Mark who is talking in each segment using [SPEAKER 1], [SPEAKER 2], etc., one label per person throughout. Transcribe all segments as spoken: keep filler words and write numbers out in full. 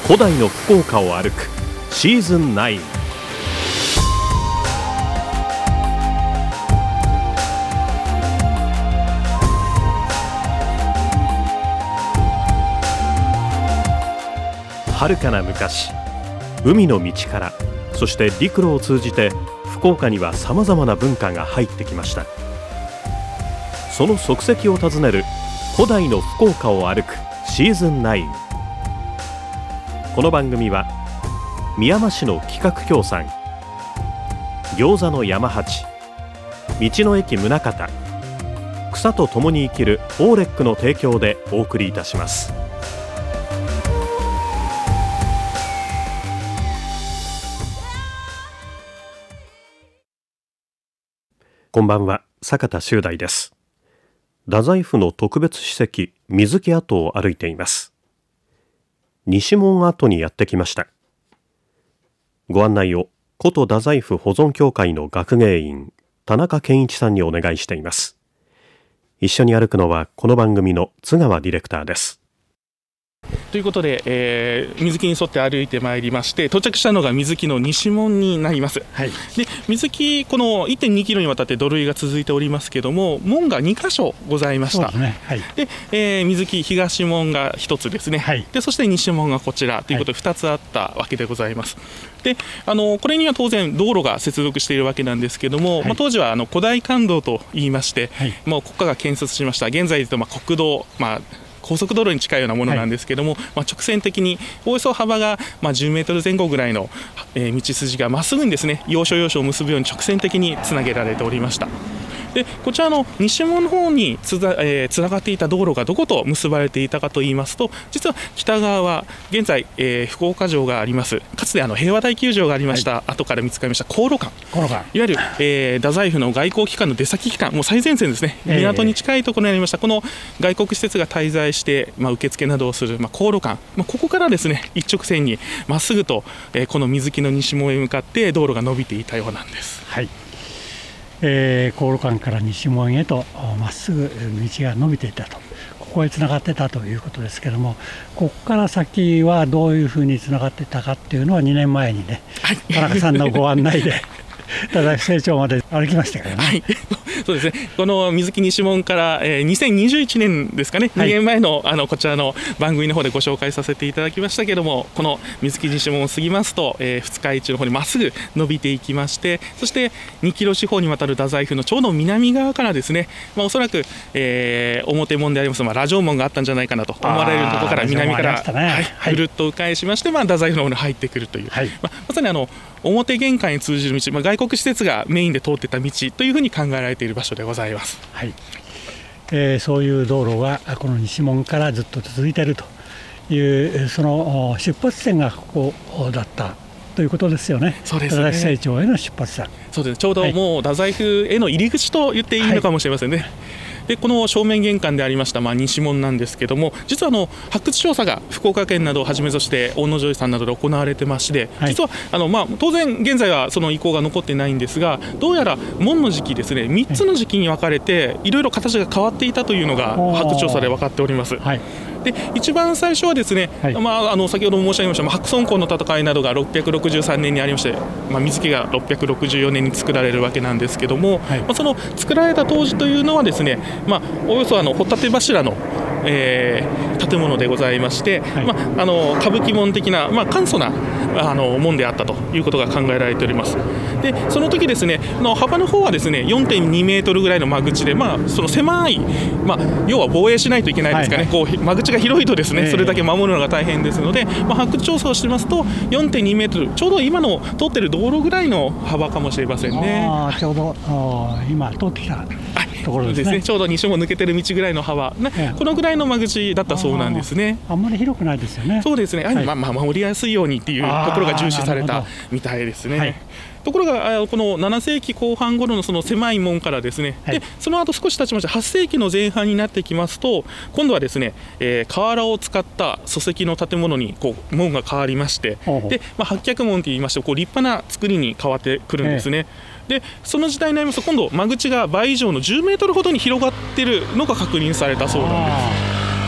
[SPEAKER 1] 古代の福岡を歩くシーズンナイン。遥かな昔、海の道からそして陸路を通じて福岡にはさまざまな文化が入ってきました。その足跡を訪ねる古代の福岡を歩くシーズンナイン。この番組はみやま市の企画協賛、餃子の山八、道の駅宗像、草と共に生きるオーレックの提供でお送りいたします。こんばんは、坂田修大です。太宰府の特別史跡水木跡を歩いています。西門跡にやってきました。ご案内を古都太宰府保存協会の学芸員田中健一さんにお願いしています。一緒に歩くのはこの番組の津川ディレクターです。
[SPEAKER 2] ということで、えー、水木に沿って歩いてまいりまして、到着したのが水木の西門になります。はい、で水木、この いってんにキロにわたって土塁が続いておりますけども、門がにか所ございました。そうですね。はい、で、えー、水木東門がひとつですね。はい、でそして西門がこちらということでふたつあったわけでございます。であのこれには当然道路が接続しているわけなんですけども、はい、まあ、当時はあの古代幹道といいまして、はい、もう国家が建設しました。現在でいうとまあ国道、まあ高速道路に近いようなものなんですけども、はい、まあ、直線的におよそ幅がまあじゅうメートルぜん後ぐらいの、えー、道筋がまっすぐにですね、要所要所を結ぶように直線的につなげられておりました。でこちらの西門の方につな、えー、つながっていた道路がどこと結ばれていたかといいますと、実は北側は現在、えー、福岡城があります、かつてあの平和大宮城がありました、はい、後から見つかりました航路館、いわゆる、えー、太宰府の外交機関の出先機関、もう最前線ですね、港に近いところにありました、この外国施設が滞在して、まあ、受付などをする、まあ、航路館、まあ、ここからですね一直線にまっすぐと、えー、この水木の西門へ向かって道路が伸びていたようなんです。はい、
[SPEAKER 3] えー、航路館から西門へとまっすぐ道が伸びていたと、ここへつながってたということですけども、ここから先はどういうふうにつながってたかっていうのはにねんまえにね、はい、田中さんのご案内で太宰府成町まで歩きましたからね。はい、
[SPEAKER 2] そうですね、この水木西門から、えー、にせんにじゅういちねんですかね、はい、にねんまえ の, あのこちらの番組の方でご紹介させていただきましたけども、この水木西門を過ぎますと、えー、二日市の方にまっすぐ伸びていきまして、そしてにキロ四方にわたる太宰府のちょうど南側からですね、まあ、おそらく、えー、表門であります、まあ、羅城門があったんじゃないかなと思われるところから南から、ね、はいはい、ぐるっと迂回しまして、まあ、太宰府の方に入ってくるという、はい、まあ、まさにあの表玄関に通じる道、まあ、外国施設がメインで通っていた道というふうに考えられている場所でございます。
[SPEAKER 3] はい、えー、そういう道路がこの西門からずっと続いているという、その出発点がここだったということですよね。
[SPEAKER 2] そうですね、
[SPEAKER 3] 太宰府成町への出発点。
[SPEAKER 2] そうです、ちょうどもう太宰府への入り口と言っていいのかもしれませんね。はい、でこの正面玄関でありました、まあ、西門なんですけども、実はあの発掘調査が福岡県などをはじめとして大野城さんなどで行われてまして、はい、実はあの、まあ、当然現在はその遺構が残ってないんですが、どうやら門の時期ですね、みっつの時期に分かれていろいろ形が変わっていたというのが発掘調査で分かっております。はい、で一番最初はですね、はい、まあ、あの先ほども申し上げました、まあ、白村江の戦いなどがろっぴゃくろくじゅうさんねんにありまして、まあ、水木がろっぴゃくろくじゅうよねんに作られるわけなんですけども、はい、まあ、その作られた当時というのはですね、まあ、およそあの掘立柱の、えー、建物でございまして、はい、まあ、あの歌舞伎門的な、まあ、簡素なあの門であったということが考えられております。でその時ですね、の幅の方はですね よんてんにメートルぐらいの間口で、まあ、その狭い、まあ、要は防衛しないといけないですかね、はいはい、こう間口が広いとですね、えー、それだけ守るのが大変ですので、まあ、発掘調査をしてますと よんてんにメートル、ちょうど今の通ってる道路ぐらいの幅かもしれませんね。
[SPEAKER 3] あ、ちょうど今通ってきたところですね。ですね、
[SPEAKER 2] ちょうど西門抜けてる道ぐらいの幅、ね、えー、このぐらいの間口だったそうなんですね。
[SPEAKER 3] あ, あんまり広くないですよね。
[SPEAKER 2] そうですね、はい、まあ、まあ守りやすいようにっていうところが重視されたみたいですね。はい、ところがこのななせいきこう半頃のその狭い門からですね、はい、でその後少し経ちましてはっせいきの前半になってきますと、今度はですね、えー、瓦を使った礎石の建物にこう門が変わりまして、ほうほう、で、まあ、八脚門といいましてこう立派な造りに変わってくるんですね。でその時代になりますと今度間口が倍以上のじゅうメートルほどに広がっているのが確認されたそうなんです。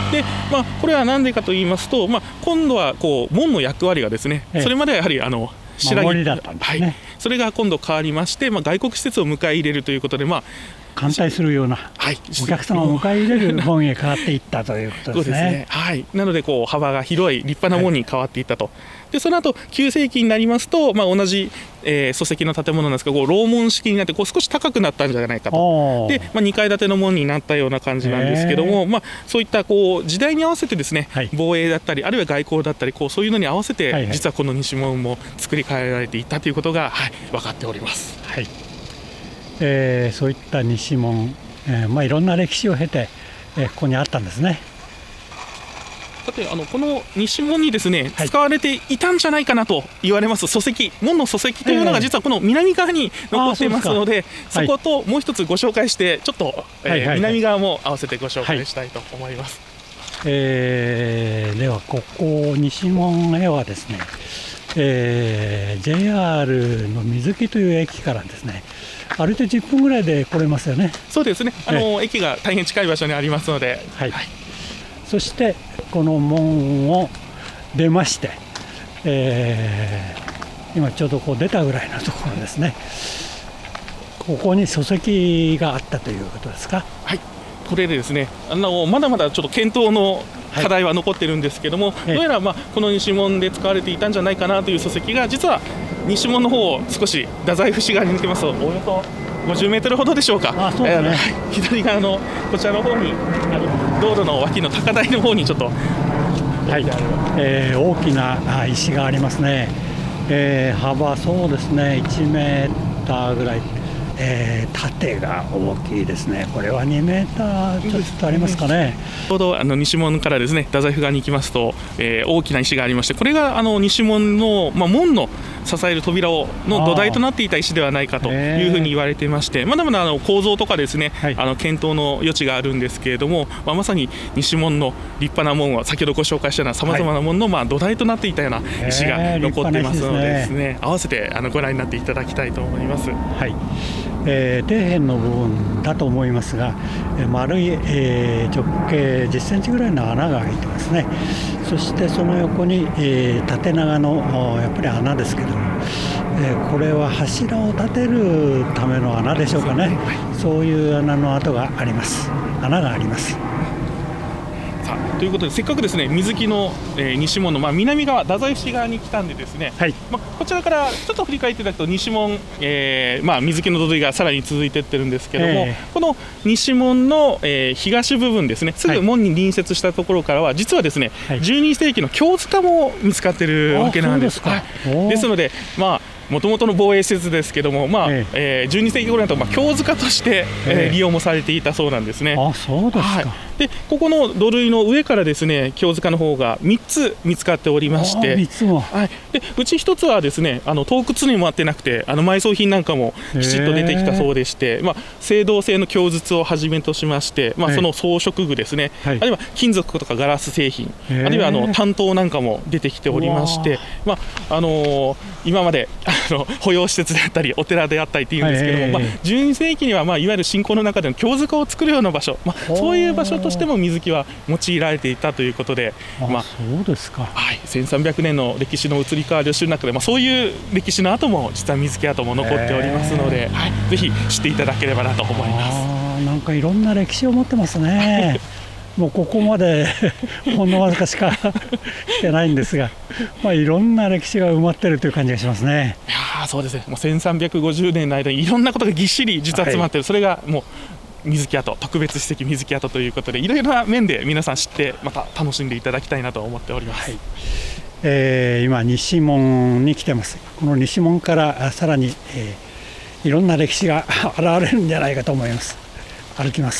[SPEAKER 2] で、まあ、これは何でかと言いますと、まあ、今度はこう門の役割がですね、
[SPEAKER 3] ええ、
[SPEAKER 2] それまではやはりあの白木
[SPEAKER 3] 守りだったんですね、
[SPEAKER 2] はい、それが今度変わりまして、まあ、外国施設を迎え入れるということで、まあ、
[SPEAKER 3] 歓待するような、
[SPEAKER 2] はい、
[SPEAKER 3] お客様を迎え入れる門へ変わっていったということですね。
[SPEAKER 2] そうですね、はい、なのでこう幅が広い立派な門に変わっていったと、はい、でその後きゅうせいきになりますと、まあ、同じ、えー、礎石の建物なんですが、こう楼門式になってこう少し高くなったんじゃないかと、で、まあ、にかい建ての門になったような感じなんですけども、まあ、そういったこう時代に合わせてですね、はい、防衛だったりあるいは外交だったりこうそういうのに合わせて、はいはい、実はこの西門も作り変えられていったということが、はい、分かっております。
[SPEAKER 3] はい、えー、そういった西門、えーまあ、いろんな歴史を経て、えー、ここにあったんですね。
[SPEAKER 2] さて、あのこの西門にですね、
[SPEAKER 3] はい、
[SPEAKER 2] 使われていたんじゃないかなと言われます礎石、門の礎石というのが実はこの南側に残っていますので、えー、そ, そこともう一つご紹介してちょっと、えーはいはいはい、南側も合わせてご紹介したいと思います。
[SPEAKER 3] はい、えー、ではここ西門へはですね、えー、ジェイアール の水木という駅からですね、歩いてじゅっぷんぐらいで来れますよね。
[SPEAKER 2] そうですね、あの駅が大変近い場所にありますので、
[SPEAKER 3] はいはい、そしてこの門を出まして、えー、今ちょうどこう出たぐらいのところですね。ここに礎石があったということですか。
[SPEAKER 2] はい、これでですね、あのまだまだちょっと検討の課題は残ってるんですけども、はい、どうやらまあこの西門で使われていたんじゃないかなという礎石が、実は西門の方を少し太宰府市側に抜けますとおよそごじゅうメートルほどでしょうか。
[SPEAKER 3] あ、そうですね、
[SPEAKER 2] えー、左側のこちらの方に道路の脇の高台の方にちょっと、
[SPEAKER 3] はい、えー、大きな石がありますね。えー、幅そうですねいちメーターぐらい、えー、縦が大きいですね。これはにメーターちょっとありますかね。
[SPEAKER 2] ちょうどあの西門からですね太宰府側に行きますと、えー、大きな石がありまして、これがあの西門の、まあ、門の支える扉をの土台となっていた石ではないかというふうに言われていまして、まだまだあの構造とかですね、はい、あの検討の余地があるんですけれども、まあ、まさに西門の立派な門は先ほどご紹介したようなさまざまな門の、まあ、土台となっていたような石が残っていますのでですね、合わせてあのご覧になっていただきたいと思います。
[SPEAKER 3] はい、えー、底辺の部分だと思いますが、丸い、えー、直径じゅっセンチぐらいの穴が開いてますね。そしてその横に、えー、縦長のやっぱり穴ですけども、えー、これは柱を立てるための穴でしょうかね。そういう穴の跡があります穴があります。
[SPEAKER 2] さあということで、せっかくですね水木の、えー、西門の、まあ、南側太宰府市側に来たんでですね、はい、まあ、こちらからちょっと振り返っていただくと西門、えーまあ、水木の土塁がさらに続いていってるんですけども、えー、この西門の、えー、東部分ですね、すぐ門に隣接したところからは、実はですね、はい、じゅうにせいきの京塚も見つかってるわけなんです。ですので、まあもともとの防衛施設ですけども、まあえええー、じゅうにせいき頃だと、まあ、京塚として、えー、利用もされていたそうなんですね。
[SPEAKER 3] あ、そうですか。はい、
[SPEAKER 2] でここの土塁の上からですね京塚の方がみっつ見つかっておりまして、
[SPEAKER 3] みっつも、
[SPEAKER 2] はい、でうちひとつはですねあの洞窟にもあってなくて、あの埋葬品なんかもきちっと出てきたそうでして、まあ、青銅製の鏡筒をはじめとしまして、まあ、その装飾具ですね、はい、あるいは金属とかガラス製品、あるいはあの短刀なんかも出てきておりまして、まああのー、今まであの保養施設であったりお寺であったりっていうんですけども、まあ、じゅうにせいきには、まあ、いわゆる信仰の中での京塚を作るような場所、まあ、そういう場所としても水木は用いられていたということで、まあ、
[SPEAKER 3] そうですか。
[SPEAKER 2] はい、せんさんびゃくねんの歴史の移り変わりを知る中で、まあ、そういう歴史の跡も実は水木跡も残っておりますので、はい、ぜひ知っていただければなと思います。
[SPEAKER 3] あ、なんかいろんな歴史を持ってますね。もうここまでほんのわずかしか来てないんですが、まあ、いろんな歴史が埋まっているという感じがしますね。
[SPEAKER 2] いやそうですね、もうせんさんびゃくごじゅうねんの間にいろんなことがぎっしり実は詰まっている、はい、それがもう水木跡、特別史跡水木跡ということで、いろいろな面で皆さん知ってまた楽しんでいただきたいなと思っております。はい、
[SPEAKER 3] えー、今西門に来てます。この西門からさらに、えー、いろんな歴史が現れるんじゃないかと思います。歩きます。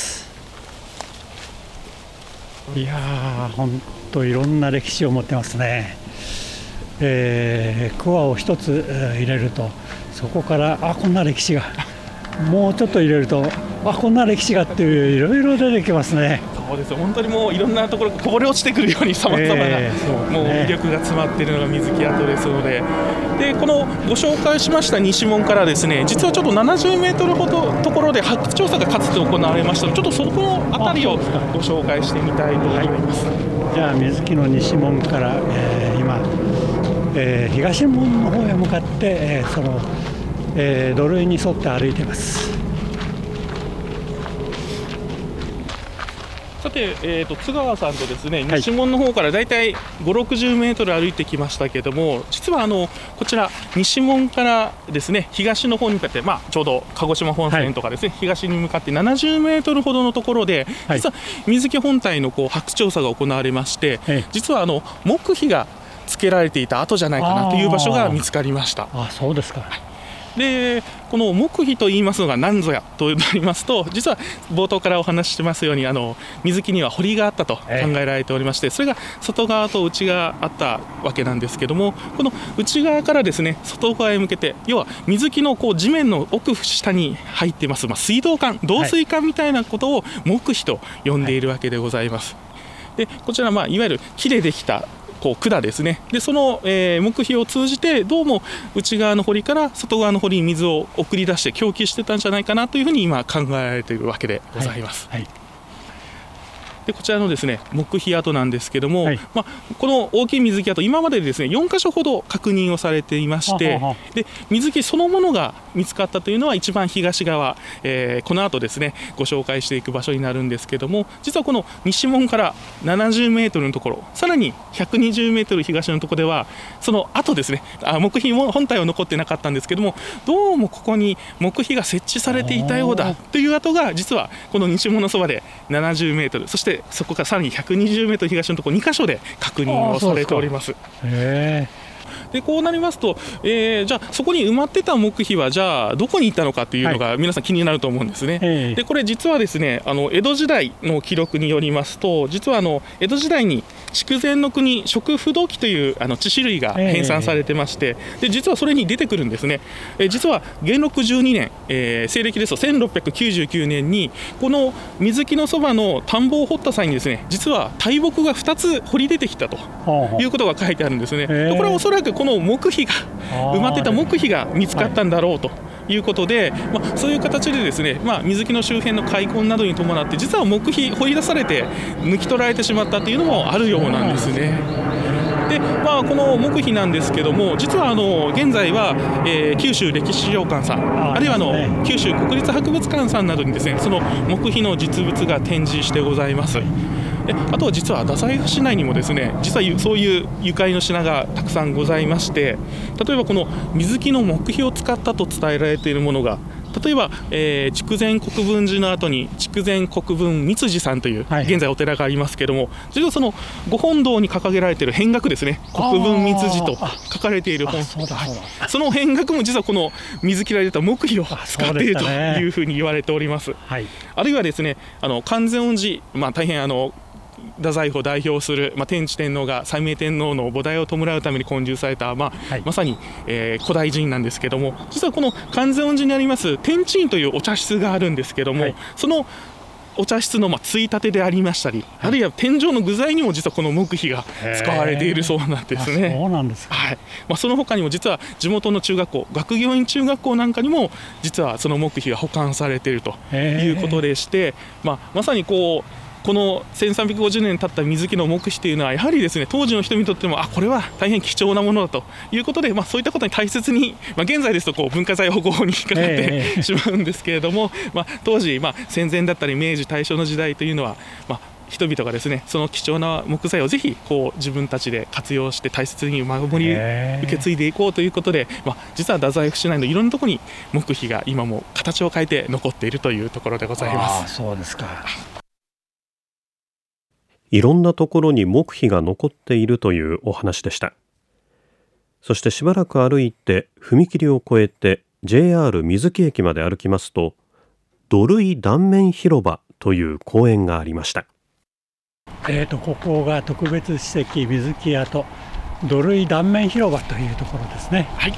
[SPEAKER 3] いやー、本当いろんな歴史を持ってますね。えー、桑を一つ入れるとそこからあこんな歴史がもうちょっと入れるとあこんな歴史がっていういろいろ出てきますね。
[SPEAKER 2] そうです、本当にもういろんなところがこぼれ落ちてくるようにさまざまな、
[SPEAKER 3] えー
[SPEAKER 2] もう魅力が詰まっているのが水木跡ですので、でこのご紹介しました西門からですね、実はちょっとななじゅうメートルほどところで発掘調査がかつて行われましたので、ちょっとそこの辺りをご紹介してみたいと思います。
[SPEAKER 3] はい、じゃあ水木の西門から、えー、今、えー、東門の方へ向かって、えー、その、えー、土塁に沿って歩いています。
[SPEAKER 2] さて、えー、と津川さんとですね、西門の方からだいたいご、ろくじゅうメートル歩いてきましたけども、実はあのこちら西門からですね東の方に向かって、まあ、ちょうど鹿児島本線とかですね、はい、東に向かってななじゅうメートルほどのところで、はい、実は水木本体のこう発掘調査が行われまして、はい、実はあの木碑が付けられていた跡じゃないかなという場所が見つかりました。
[SPEAKER 3] ああ、そうですか。
[SPEAKER 2] でこの木碑といいますのが何ぞやとなりますと、実は冒頭からお話ししてますように、あの水木には堀があったと考えられておりまして、それが外側と内側あったわけなんですけども、この内側からですね外側へ向けて、要は水木のこう地面の奥下に入っています、まあ、水道管導水管みたいなことを木碑と呼んでいるわけでございます。でこちら、まあ、いわゆる木でできたこう管ですね。でその、えー、木碑を通じてどうも内側の堀から外側の堀に水を送り出して供給してたんじゃないかなというふうに今考えられているわけでございます。はいはい、でこちらのですね木碑跡なんですけども、はい、まあ、この大きい水木跡、今までですねよんか所ほど確認をされていまして、はははで水木そのものが見つかったというのは一番東側、えー、この後ですねご紹介していく場所になるんですけども、実はこの西門からななじゅうメートルのところ、さらにひゃくにじゅうメートル東のところではその後ですね、あ木碑も本体は残ってなかったんですけども、どうもここに木碑が設置されていたようだという跡が、実はこの西門のそばでななじゅうメートル、そしてそこからさらにひゃくにじゅうメートル東のところにか所で確認をされております。
[SPEAKER 3] へー。
[SPEAKER 2] でこうなりますと、えー、じゃあそこに埋まってた木碑はじゃあどこに行ったのかというのが皆さん気になると思うんですね。はい、でこれ実はですね、あの江戸時代の記録によりますと、実はあの江戸時代に筑前の国食不動記というあの致死類が編纂されてまして、で実はそれに出てくるんですね。え実は元禄じゅうにねん、えー、西暦ですとせんろっぴゃくきゅうじゅうきゅうねんにこの水木のそばの田んぼを掘った際にですね、実は大木がふたつ掘り出てきたということが書いてあるんですね。でこれはおそらくこの木碑が埋まってた木碑が見つかったんだろうということで、まあ、そういう形でですね、まあ、水木の周辺の開墾などに伴って実は木碑掘り出されて抜き取られてしまったというのもあるようなんですね。でまあ、この木碑なんですけども、実はあの現在は、えー、九州歴史資料館さん、あるいはあの九州国立博物館さんなどにですねその木碑の実物が展示してございます。であとは実は太宰府市内にもですね実はそういうゆかりの品がたくさんございまして、例えばこの水木の木碑を使ったと伝えられているものが、例えば、えー、筑前国分寺の後に筑前国分三寺さんという現在お寺がありますけれども、はい、実はそのご本堂に掲げられている扁額ですね、国分三寺と書かれている本、そ, その扁額も実はこの水木ら出た木碑を使っているというふうに言われております。はい、あるいはですね、あの観世音寺、まあ、大変あの太宰府を代表する、まあ、天智天皇が斉明天皇の菩提を弔うために建立された、まあはい、まさに、えー、古代寺院なんですけども、実はこの観世音寺にあります天智院というお茶室があるんですけども、はい、そのお茶室のまあついたてでありましたり、はい、あるいは天井の具材にも実はこの木碑が使われているそうなんですね。
[SPEAKER 3] そうなんですか。
[SPEAKER 2] はい、まあ、その他にも実は地元の中学校、学業院中学校なんかにも実はその木碑が保管されているということでして、まあ、まさにこうこのせんさんびゃくごじゅうねん経った水木の木碑というのはやはりですね当時の人にとってもあこれは大変貴重なものだということで、まあ、そういったことに大切に、まあ、現在ですとこう文化財保護法に引っかかってしまうんですけれども、まあ、当時、まあ、戦前だったり明治大正の時代というのは、まあ、人々がですねその貴重な木材をぜひこう自分たちで活用して大切に守り受け継いでいこうということで、まあ、実は太宰府市内のいろんなところに木碑が今も形を変えて残っているというところでございます。
[SPEAKER 3] あ、そうですか。
[SPEAKER 1] いろんなところに木碑が残っているというお話でした。そしてしばらく歩いて踏切を越えて ジェイアール 水木駅まで歩きますと、土塁断面広場という公園がありました。
[SPEAKER 3] えーとここが特別史跡水木跡土塁断面広場というところですね。
[SPEAKER 2] はい、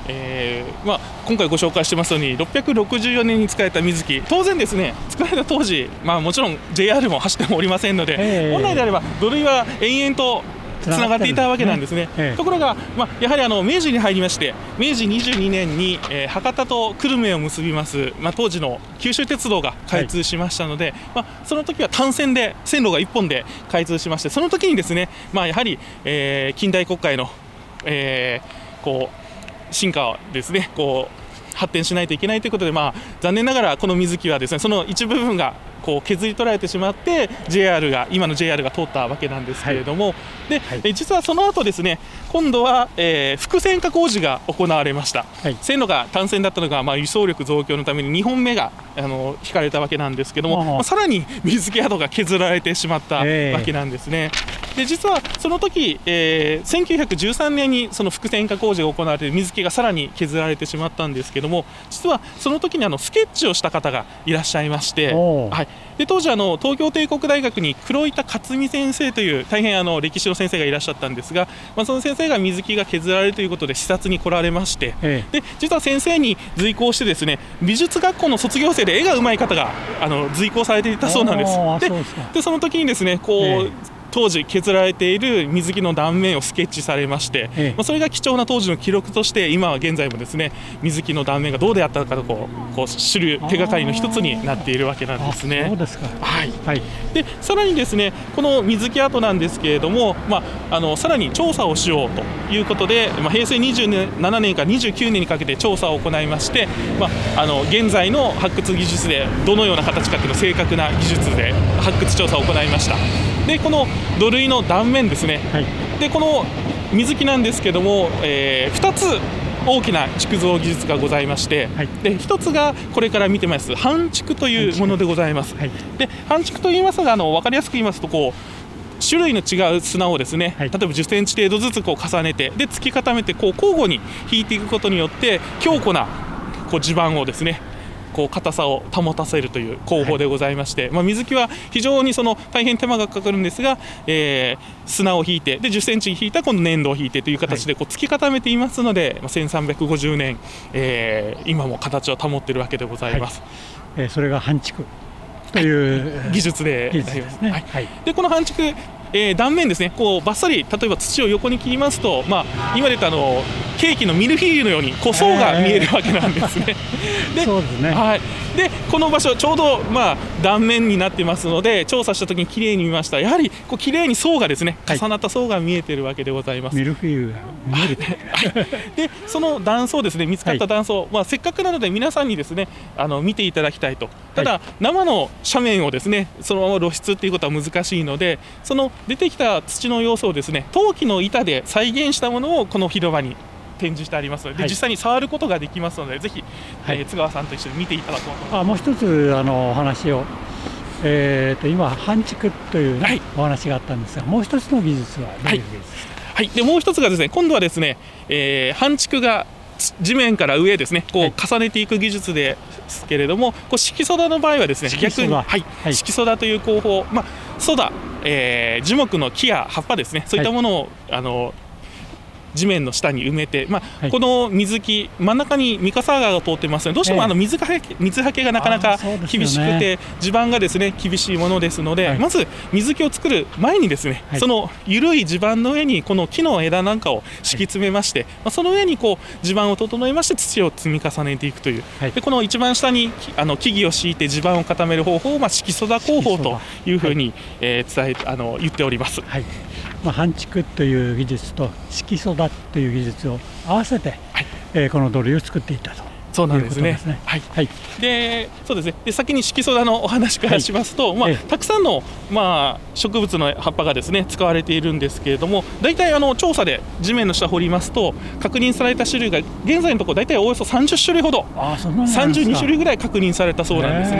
[SPEAKER 2] えーまあ、今回ご紹介してますようにろっぴゃくろくじゅうよねんに作られた水木、当然ですね作られた当時、まあ、もちろん ジェイアール も走ってもおりませんので、えー、本来であれば土塁は延々とつながっていたわけなんですね。ええ、ところが、まあ、やはりあの明治に入りまして明治にじゅうにねんに、えー、博多と久留米を結びます、まあ、当時の九州鉄道が開通しましたので、はい、まあ、その時は単線で線路がいっぽんで開通しまして、その時にですね、まあ、やはり、えー、近代国家への、えー、こう進化をですねこう発展しないといけないということで、まあ、残念ながらこの水木はですねその一部分がこう削り取られてしまって ジェイアール が今の ジェイアール が通ったわけなんですけれども、はい、で、はい、実はその後ですね今度は、えー、複線化工事が行われました、はい、線路が単線だったのが、まあ、輸送力増強のためににほんめがあの引かれたわけなんですけども、まあ、さらに水木跡が削られてしまったわけなんですね。で実はその時、えー、せんきゅうひゃくじゅうさんねんにその複線化工事が行われて水木がさらに削られてしまったんですけども、実はその時にあのスケッチをした方がいらっしゃいまして、はい、で当時あの東京帝国大学に黒板克美先生という大変あの歴史の先生がいらっしゃったんですが、まあ、その先生が水木が削られるということで視察に来られまして、ええ、で実は先生に随行してですね美術学校の卒業生で絵が上手い方があの随行されていたそうなんです。で、そうですか。でその時にですねこう、ええ当時削られている水木の断面をスケッチされまして、ええまあ、それが貴重な当時の記録として今は現在もですね水木の断面がどうであったのかとこうこう知る手がかりの一つになっているわけなんですね。
[SPEAKER 3] そうですか。
[SPEAKER 2] はいはい、でさらにですねこの水木跡なんですけれども、まあ、あのさらに調査をしようということで、まあ、平成にじゅうななねんからにじゅうきゅうねんにかけて調査を行いまして、まあ、あの現在の発掘技術でどのような形かというのを正確な技術で発掘調査を行いました。でこの土塁の断面ですね、はい、でこの水木なんですけども、えー、ふたつ大きな築造技術がございまして、はい、でひとつがこれから見てます半築というものでございます。はい、で半築といいますがあの分かりやすく言いますとこう種類の違う砂をですね、はい、例えばじゅっセンチ程度ずつこう重ねてで突き固めてこう交互に引いていくことによって強固なこう地盤をですねこう硬さを保たせるという工法でございまして、はいまあ、水木は非常にその大変手間がかかるんですが、えー、砂を引いてでじゅっセンチ引いた今度粘土を引いてという形でこう突き固めていますので、まあ、せんさんびゃくごじゅうねん、えー、今も形を保っているわけでございます。
[SPEAKER 3] はいえー、それが半築という、
[SPEAKER 2] はい、技術で
[SPEAKER 3] 技術ですね。はいはい、
[SPEAKER 2] でこの半築えー、断面ですねこうバッサリ例えば土を横に切りますと、まあ、今で言ったあのケーキのミルフィーユのようにこう層が見えるわけなんですね。
[SPEAKER 3] でそうですね、
[SPEAKER 2] はい、でこの場所ちょうど、まあ、断面になってますので調査した時にきれいに見ました。やはりこうきれいに層がですね重なった層が見えているわけでございます。
[SPEAKER 3] ミルフィーユが見える、
[SPEAKER 2] はい、でその断層ですね見つかった断層、はいまあ、せっかくなので皆さんにですねあの見ていただきたいと。ただ、はい、生の斜面をですねそのまま露出っていうことは難しいのでその出てきた土の様子をですね陶器の板で再現したものをこの広場に展示してありますので、はい、実際に触ることができますのでぜひ、はいえー、津川さんと一緒に見ていただこうと思います。
[SPEAKER 3] あもう一つあのお話を、えー、と今半築という、ねはい、お話があったんですがもう一つの技術はどういう技術ですか。
[SPEAKER 2] はい、はい、でもう一つがですね今度はですね、えー、半築が地面から上ですねこう重ねていく技術ですけれども、はい、こう色素田の場合はですね逆に、はいはい、色素田という工法、まあ、ソダ、えー、樹木の木や葉っぱですねそういったものを、はい、あの地面の下に埋めて、まあはい、この水木真ん中に三笠川が通ってますのでどうしてもあの水はけ、水はけがなかなか厳しくて、ね、地盤がですね厳しいものですので、はい、まず水木を作る前にですね、はい、その緩い地盤の上にこの木の枝なんかを敷き詰めまして、はいまあ、その上にこう地盤を整えまして土を積み重ねていくという、はい、でこの一番下にあの木々を敷いて地盤を固める方法を、まあ、色素田工法というふうに、はいえー、伝えあの言っております。
[SPEAKER 3] はいまあ、半築という技術と色素田という技術を合わせて、はいえー、この土塁を作っていったと。
[SPEAKER 2] そうなんですね。はいはい、でそうですねで先に色素田のお話からしますと、はいまあ、たくさんの、まあ、植物の葉っぱがですね使われているんですけれども大体あの調査で地面の下掘りますと確認された種類が現在のところ大体およそさんじゅっしゅるいほど
[SPEAKER 3] あそんなに
[SPEAKER 2] さんじゅうにしゅるいぐらい確認されたそうなんですね。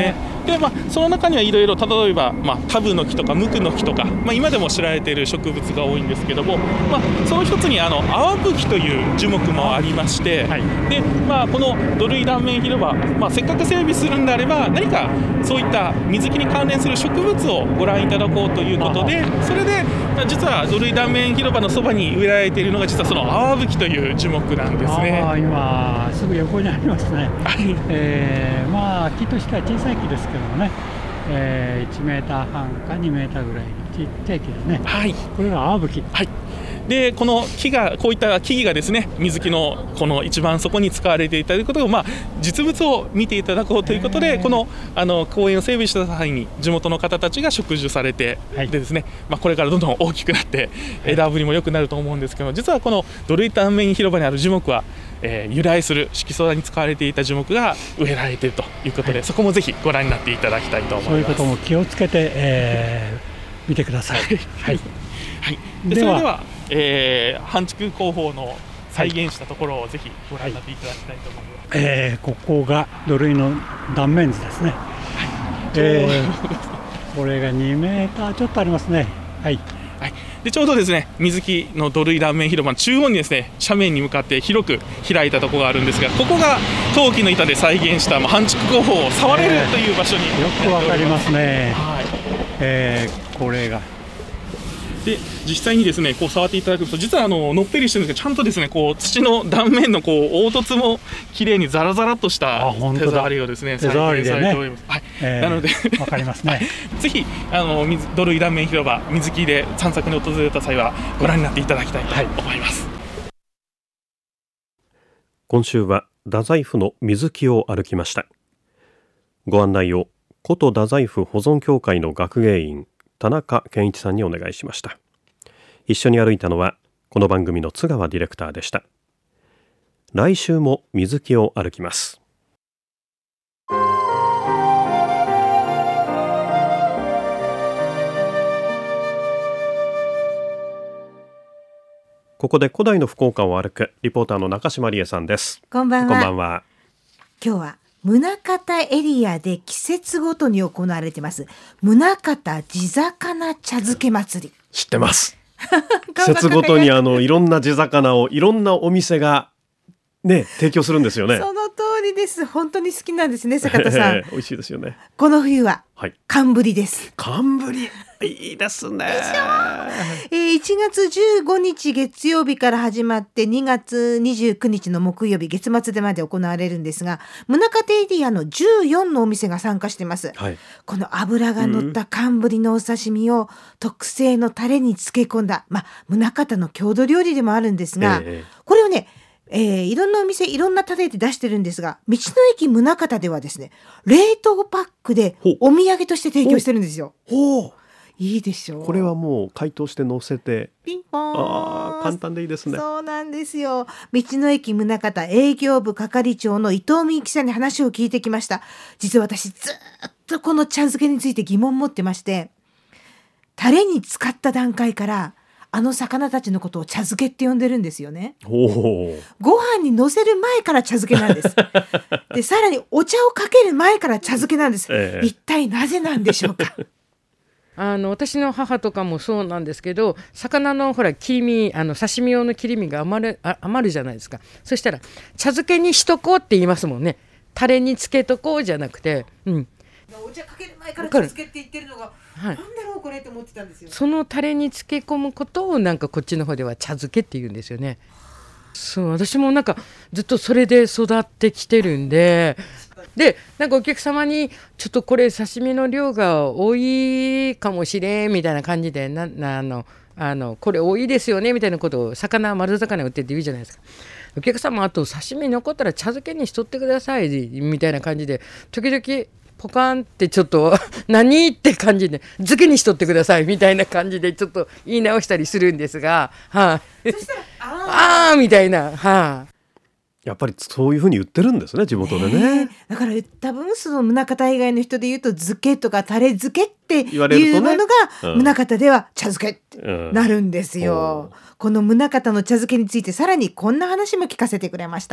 [SPEAKER 2] で、まあ、その中にはいろいろ例えば、まあ、タブの木とかムクの木とか、まあ、今でも知られている植物が多いんですけども、まあ、その一つにあの泡吹きという樹木もありまして、はい、でまあ、この土塁断面広場、まあ、せっかく整備するんであれば何かそういった水木に関連する植物をご覧いただこうということで、それで実は土塁断面広場のそばに植えられているのが実はその泡吹きという樹木なんですね。
[SPEAKER 3] あ、今すぐ横にありますね。えー、まあ木としては小さい木ですけどもね、えー、いちメーターはんかにメーターぐらいのちっちゃい木ですね。
[SPEAKER 2] はい、
[SPEAKER 3] これが泡吹き。
[SPEAKER 2] はい。でこの木がこういった木々がですね、水木のこの一番そこに使われていたということを、まあ、実物を見ていただこうということで、このあの公園を整備した際に地元の方たちが植樹されて、はい、でですね、まあ、これからどんどん大きくなって枝ぶりも良くなると思うんですけど、実はこの土塁断面広場にある樹木は、えー、由来する色素田に使われていた樹木が植えられているということで、はい、そこもぜひご覧になっていただきたいと思います。
[SPEAKER 3] そういうことも気をつけて、えー、見てください。はい
[SPEAKER 2] はい、でそれでは、えー、半築工法の再現したところをぜひご覧になっていただきたいと思います。
[SPEAKER 3] はい、えー、ここが土塁の断面図ですね。はい、えー、これがにメーターちょっとありますね。はい、
[SPEAKER 2] はい、でちょうどですね、水木の土塁断面広場の中央にですね、斜面に向かって広く開いたところがあるんですが、ここが陶器の板で再現した、まあ、半築工法を触れるという場所に、
[SPEAKER 3] えー、よくわかりますね。
[SPEAKER 2] はい、
[SPEAKER 3] えー、これが
[SPEAKER 2] で実際にですねこう触っていただくと、実はあののっぺりしてるんですけど、ちゃんとですねこう土の断面のこう凹凸も綺麗にザラザラっとした手触りをですね
[SPEAKER 3] 手触りでね、
[SPEAKER 2] はい、えー、なので
[SPEAKER 3] わかりますね。
[SPEAKER 2] ぜひあの水土塁断面広場水木で散策に訪れた際はご覧になっていただきたいと思います。はい、
[SPEAKER 1] 今週は太宰府の水木を歩きました。ご案内を古都太宰府保存協会の学芸員田中健一さんにお願いしました。一緒に歩いたのはこの番組の津川ディレクターでした。来週も水木を歩きます。ここで古代の福岡を歩くリポーターの中島理恵さんです。
[SPEAKER 4] こんばんは。
[SPEAKER 1] こんばんは。
[SPEAKER 4] 今日は宗像エリアで季節ごとに行われています宗像地魚茶漬け祭り。
[SPEAKER 1] 知ってます季節ごとにあのいろんな地魚をいろんなお店がね提供するんですよね。
[SPEAKER 4] その通りです。本当に好きなんですね、坂田さん。
[SPEAKER 1] 美味しいですよね。
[SPEAKER 4] この冬は、
[SPEAKER 1] はい、
[SPEAKER 4] 寒ぶりです。
[SPEAKER 1] 寒ぶりいいですね。
[SPEAKER 4] えー、いちがつじゅうごにち月曜日から始まってにがつにじゅうくにちの木曜日月末でまで行われるんですが、宗像エリアのじゅうよんのお店が参加してます。はい、この脂が乗った寒ぶりのお刺身を特製のタレに漬け込んだ、まあ、宗像の郷土料理でもあるんですが、えー、これをねえー、いろんなお店いろんなタレで出してるんですが、道の駅宗像ではですね冷凍パックでお土産として提供してるんですよ。ほう、いいでしょう。
[SPEAKER 1] これはもう解凍して乗せて
[SPEAKER 4] ピンポーン。
[SPEAKER 1] あー簡単でいいですね。
[SPEAKER 4] そうなんですよ。道の駅宗像営業部係長の伊藤美幸さんに話を聞いてきました。実は私ずっとこの茶漬けについて疑問を持ってまして、タレに使った段階からあの魚たちのことを茶漬けって呼んでるんですよね。おご飯に乗せる前から茶漬けなんです。でさらにお茶をかける前から茶漬けなんです、えー、一体なぜなんでしょうか。
[SPEAKER 5] あの私の母とかもそうなんですけど、魚のほら切り身、あの刺身用の切り身が余る、あ余るじゃないですか。そしたら茶漬けにしとこうって言いますもんね。タレにつけとこうじゃなくて、うん、
[SPEAKER 4] お茶かける前から茶漬けって言ってるのが、はい、なんだろうこれって思ってたんですよ。
[SPEAKER 5] そのタレに漬け込むことをなんかこっちの方では茶漬けって言うんですよね。そう、私もなんかずっとそれで育ってきてるんで、でなんかお客様にちょっとこれ刺身の量が多いかもしれんみたいな感じで、ななあのあのこれ多いですよねみたいなことを魚丸魚売ってって言うじゃないですか。お客様あと刺身残ったら茶漬けにしとってくださいみたいな感じで、時々ポカンってちょっと何って感じで漬けにしとってくださいみたいな感じでちょっと言い直したりするんですが、はあ、そしたらあーみたいな、はあ、
[SPEAKER 1] やっぱりそういうふうに言ってるんですね、地元でね。
[SPEAKER 4] だから多分その宗像以外の人で言うと漬けとかタレ漬けっていうものが、ね、宗像では茶漬けってなるんですよ、うん、この宗像の茶漬けについてさらにこんな話も聞かせてくれました。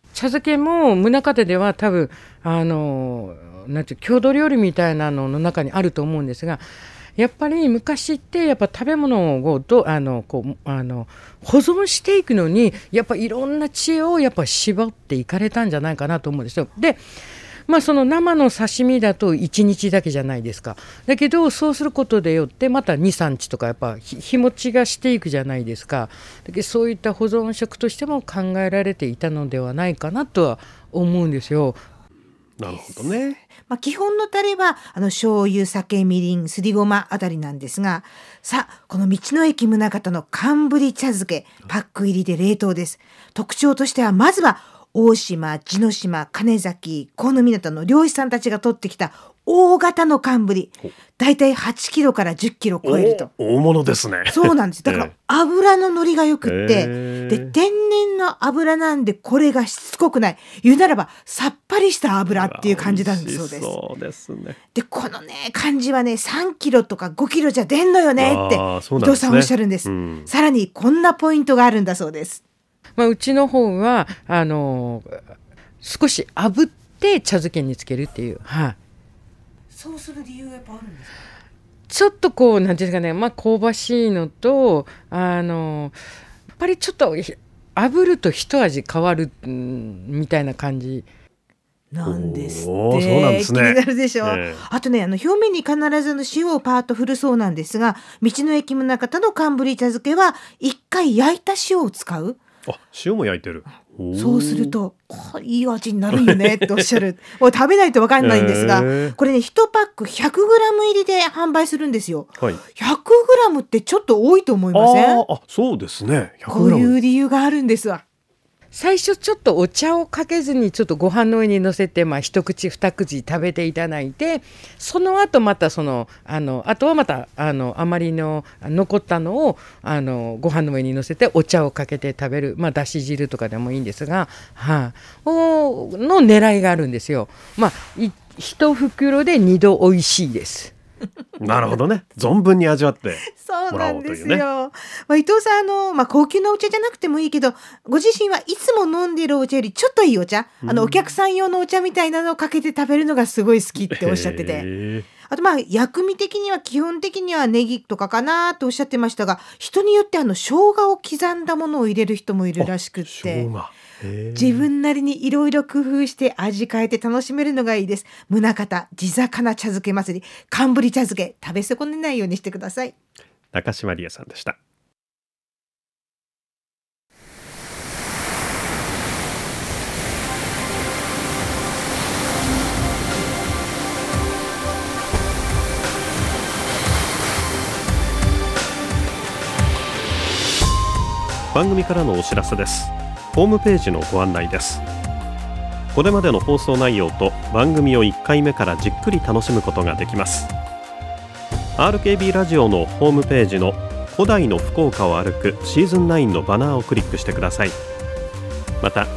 [SPEAKER 5] 茶漬けも宗像では多分あのなんていう郷土料理みたいなのの中にあると思うんですが、やっぱり昔ってやっぱ食べ物をどあのこうあの保存していくのにやっぱいろんな知恵をやっぱ絞っていかれたんじゃないかなと思うんですよ。でまあ、その生の刺身だといちにちだけじゃないですか。だけどそうすることでよってまたにさんにちとかやっぱ日持ちがしていくじゃないですか。だけどそういった保存食としても考えられていたのではないかなとは思うんですよ。
[SPEAKER 1] なるほどね。
[SPEAKER 4] まあ、基本のタレはあの醤油、酒、みりん、すりごまあたりなんですが、さあこの道の駅宗像の寒ぶり茶漬けパック入りで冷凍です。特徴としてはまずは大島、地の島、金崎、河野港の漁師さんたちが取ってきた大型の寒ぶり、だいたいはちキロからじゅっキロ超えると。
[SPEAKER 1] 大物ですね。
[SPEAKER 4] そうなんです。だから油の乗りがよくって、
[SPEAKER 1] えー、
[SPEAKER 4] で天然の油なんでこれがしつこくない、言うならばさっぱりした油っていう感じなんだそうです。
[SPEAKER 1] そうですね。
[SPEAKER 4] でこのね感じはねさんキロとかごキロじゃ出んのよねって伊藤さんおっしゃるんです。うん、さらにこんなポイントがあるんだそうです。
[SPEAKER 5] まあ、うちの方はあの少し炙って茶漬けにつけるっていう、はい、
[SPEAKER 4] そうする理由はやっぱあるんですか？
[SPEAKER 5] ちょっとこうなんていうんですかね、まあ、香ばしいのとあのやっぱりちょっと炙ると一味変わる、うん、みたいな感じ
[SPEAKER 4] なんですって。
[SPEAKER 1] そうなんですね。
[SPEAKER 4] 気になるでしょ、
[SPEAKER 1] えー、
[SPEAKER 4] あとねあの表面に必ずの塩をパーッと振るそうなんですが、道の駅宗像の寒ぶり茶漬けは一回焼いた塩を使う。
[SPEAKER 1] あ、塩も焼いてる。
[SPEAKER 4] そうするといい味になるよねっておっしゃるもう食べないと分かんないんですが、えー、これねいちパック ひゃくグラム 入りで販売するんですよ、はい、ひゃくグラム ってちょっと多いと思いません？
[SPEAKER 1] ああ、そうですね。ひゃく
[SPEAKER 4] こういう理由があるんですわ。
[SPEAKER 5] 最初ちょっとお茶をかけずにちょっとご飯の上に乗せて、まあ、一口二口食べていただいて、その後またそのあのあとはまたあのあまりの残ったのをあのご飯の上に乗せてお茶をかけて食べる、まあ、だし汁とかでもいいんですが、はあ、おの狙いがあるんですよ。まあ一袋で二度おいしいです。
[SPEAKER 1] なるほどね。存分に味わって
[SPEAKER 4] そうなんですよ、ね。まあ、伊藤さんあの、まあ、高級なお茶じゃなくてもいいけど、ご自身はいつも飲んでいるお茶よりちょっといいお茶、あのお客さん用のお茶みたいなのをかけて食べるのがすごい好きっておっしゃってて、あとまあ薬味的には基本的にはネギとかかなとおっしゃってましたが、人によってあの生姜を刻んだものを入れる人もいるらしくって、自分なりにいろいろ工夫して味変えて楽しめるのがいいです。宗像地魚茶漬け祭り寒ぶり茶漬け、食べ損ねないようにしてください。
[SPEAKER 1] 中島理恵さんでした。番組からのお知らせです。ホームページのご案内です。これまでの放送内容と番組をいっかいめからじっくり楽しむことができます。 アールケービー ラジオのホームページの古代の福岡を歩くシーズンナインのバナーをクリックしてください。また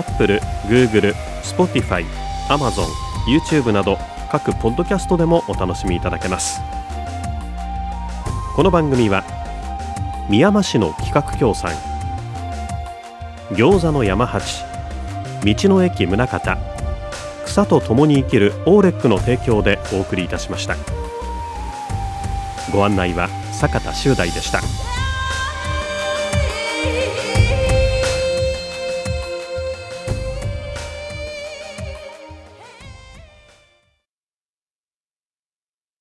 [SPEAKER 1] Apple、Google、Spotify、Amazon、YouTube など各ポッドキャストでもお楽しみいただけます。この番組はみやま市の企画協賛、餃子の山八、道の駅宗像、草と共に生きるオーレックの提供でお送りいたしました。ご案内は坂田修大でした。